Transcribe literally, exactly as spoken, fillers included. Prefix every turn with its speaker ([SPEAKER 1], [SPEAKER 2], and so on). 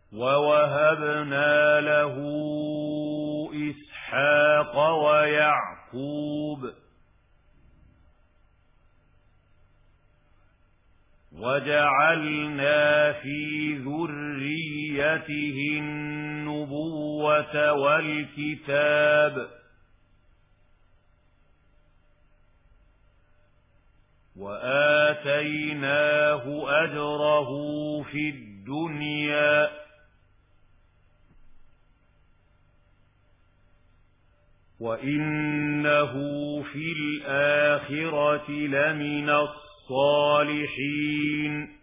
[SPEAKER 1] ووهبنا له إسحاق ويعقوب وجعلنا في ذريته النبوة والكتاب وآتيناه أجره في الدنيا وإنه في الآخرة لمن الصالحين.